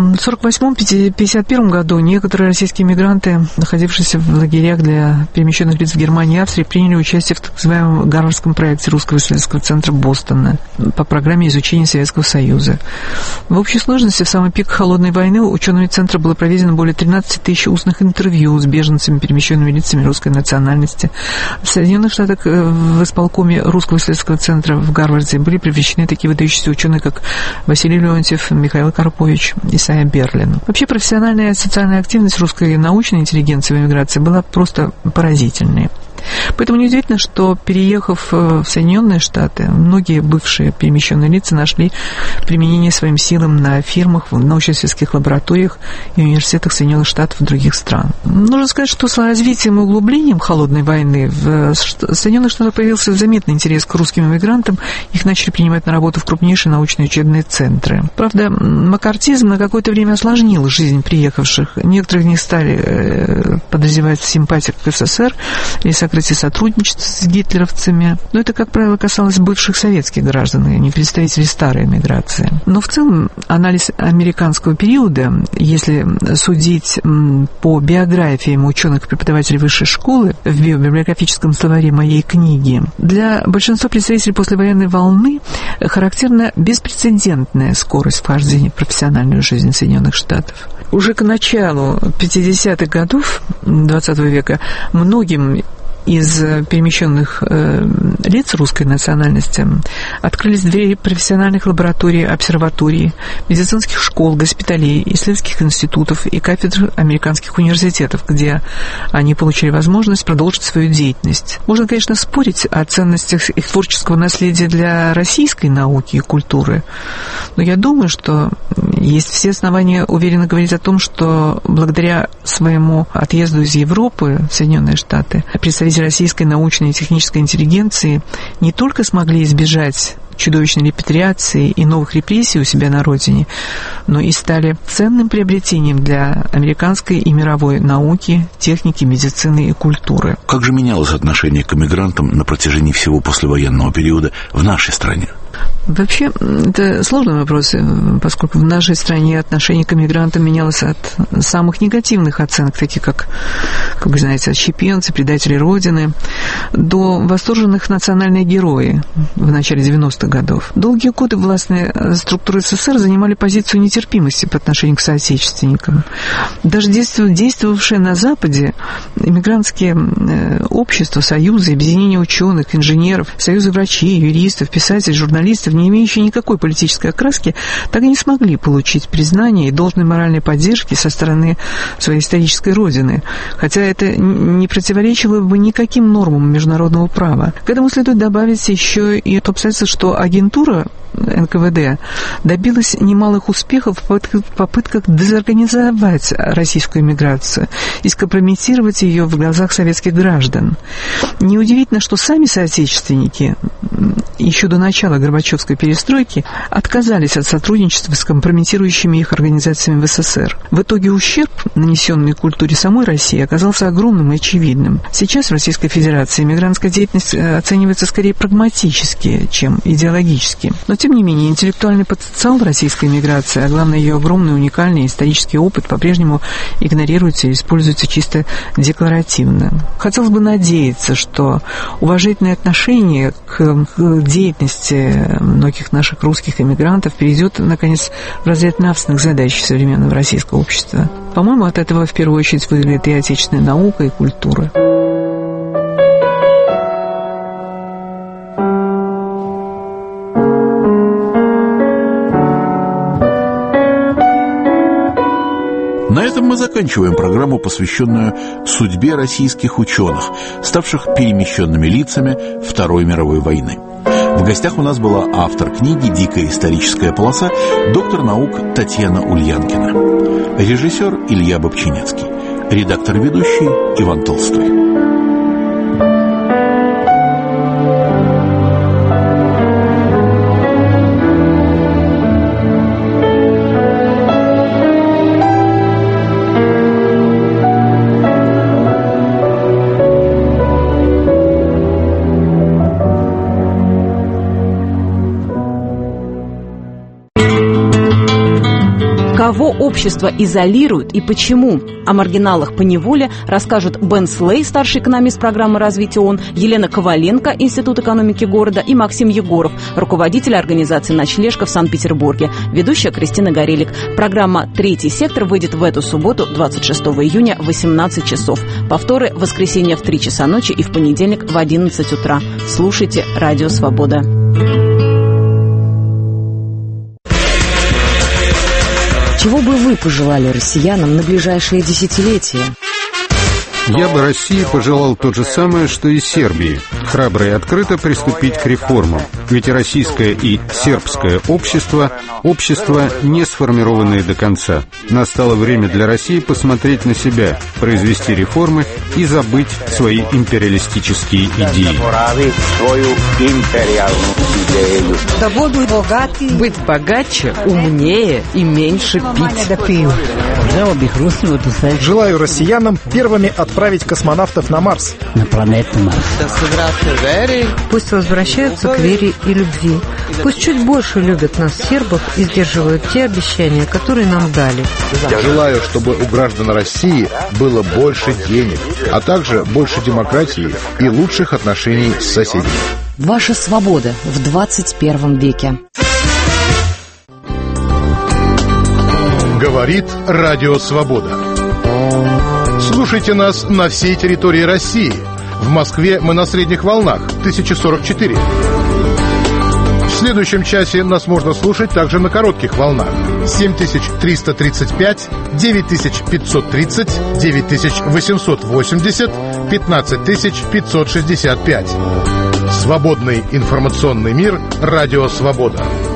1948-1951 году некоторые российские мигранты, находившиеся в лагерях для перемещенных лиц в Германии и Австрии, приняли участие в так называемом Гарвардском проекте Русского исследовательского центра Бостона по программе изучения Советского Союза. В общей сложности в самый пик Холодной войны учеными центра было проведено более 13 тысяч устных интервью с беженцами, перемещенными лицами русской национальности. В Соединенных Штатах в исполкоме Русского исследовательского центра в Гарварде были привлечены такие выдающиеся ученые, как Василий Леонтьев, Михаил Карпович, Исайя Берлин. Вообще профессиональная и социальная активность русской научной интеллигенции в эмиграции была просто поразительной. Поэтому неудивительно, что, переехав в Соединенные Штаты, многие бывшие перемещенные лица нашли применение своим силам на фирмах, в научно-исследовательских лабораториях и университетах Соединенных Штатов и других стран. Нужно сказать, что с развитием и углублением Холодной войны в Соединенных Штатах появился заметный интерес к русским иммигрантам, их начали принимать на работу в крупнейшие научные учебные центры. Правда, маккартизм на какое-то время осложнил жизнь приехавших. Некоторые из них стали подозревать в симпатиях к СССР или сокрытие сотрудничества с гитлеровцами. Но это, как правило, касалось бывших советских граждан, а не представителей старой эмиграции. Но в целом анализ американского периода, если судить по биографиям ученых и преподавателей высшей школы в библиографическом словаре моей книги, для большинства представителей послевоенной волны характерна беспрецедентная скорость вхождения в профессиональную жизнь Соединенных Штатов. Уже к началу 50-х годов XX века многим из перемещенных лиц русской национальности открылись двери профессиональных лабораторий, обсерваторий, медицинских школ, госпиталей, исследовательских институтов и кафедр американских университетов, где они получили возможность продолжить свою деятельность. Можно, конечно, спорить о ценностях их творческого наследия для российской науки и культуры, но я думаю, что есть все основания уверенно говорить о том, что благодаря своему отъезду из Европы в Соединенные Штаты представители российской научной и технической интеллигенции не только смогли избежать чудовищной репатриации и новых репрессий у себя на родине, но и стали ценным приобретением для американской и мировой науки, техники, медицины и культуры. Как же менялось отношение к эмигрантам на протяжении всего послевоенного периода в нашей стране? Вообще, это сложный вопрос, поскольку в нашей стране отношение к эмигрантам менялось от самых негативных оценок, таких как вы знаете, отщепенцы, предатели Родины, до восторженных национальные герои в начале 90-х годов. Долгие годы властные структуры СССР занимали позицию нетерпимости по отношению к соотечественникам. Даже действовавшие на Западе эмигрантские общества, союзы, объединения ученых, инженеров, союзы врачей, юристов, писателей, журналистов специалистов, не имеющие никакой политической окраски, так и не смогли получить признание и должной моральной поддержки со стороны своей исторической родины, хотя это не противоречило бы никаким нормам международного права. К этому следует добавить еще и то обстоятельство, что агентура НКВД добилась немалых успехов в попытках дезорганизовать российскую эмиграцию и скомпрометировать ее в глазах советских граждан. Неудивительно, что сами соотечественники еще до начала Горбачевской перестройки отказались от сотрудничества с компрометирующими их организациями в СССР. В итоге ущерб, нанесенный культуре самой России, оказался огромным и очевидным. Сейчас в Российской Федерации мигрантская деятельность оценивается скорее прагматически, чем идеологически. Но, тем не менее, интеллектуальный потенциал российской миграции, а главное ее огромный уникальный исторический опыт, по-прежнему игнорируется и используется чисто декларативно. Хотелось бы надеяться, что уважительное отношение к деятельности многих наших русских эмигрантов перейдет, наконец, в разряд нравственных задач современного российского общества. По-моему, от этого в первую очередь выиграет и отечественная наука, и культура. На этом мы заканчиваем программу, посвященную судьбе российских ученых, ставших перемещенными лицами Второй мировой войны. В гостях у нас была автор книги «Дикая историческая полоса», доктор наук Татьяна Ульянкина, режиссер Илья Бобчинецкий, редактор-ведущий Иван Толстой. Кого общество изолирует и почему? О маргиналах поневоле расскажут Бен Слей, старший экономист программы развития ООН, Елена Коваленко, Институт экономики города, и Максим Егоров, руководитель организации «Ночлежка» в Санкт-Петербурге, ведущая Кристина Горелик. Программа «Третий сектор» выйдет в эту субботу, 26 июня, в 18 часов. Повторы в воскресенье в 3 часа ночи и в понедельник в 11 утра. Слушайте «Радио Свобода». Чего бы вы пожелали россиянам на ближайшие десятилетия? Я бы России пожелал то же самое, что и Сербии. Храбро и открыто приступить к реформам. Ведь российское и сербское общество не сформированные до конца. Настало время для России посмотреть на себя, произвести реформы и забыть свои империалистические идеи. Быть богаче, умнее и меньше пить. Желаю россиянам первыми отправить космонавтов на Марс. На планету Марс. Пусть возвращаются к вере и любви. Пусть чуть больше любят нас, сербов, и сдерживают те обещания, которые нам дали. Я желаю, чтобы у граждан России было больше денег, а также больше демократии и лучших отношений с соседями. Ваша свобода в 21 веке. Говорит Радио Свобода. Слушайте нас на всей территории России. В Москве мы на средних волнах 1044. В следующем часе нас можно слушать также на коротких волнах 7335, 9530, 9880, 15565. Свободный информационный мир. Радио Свобода.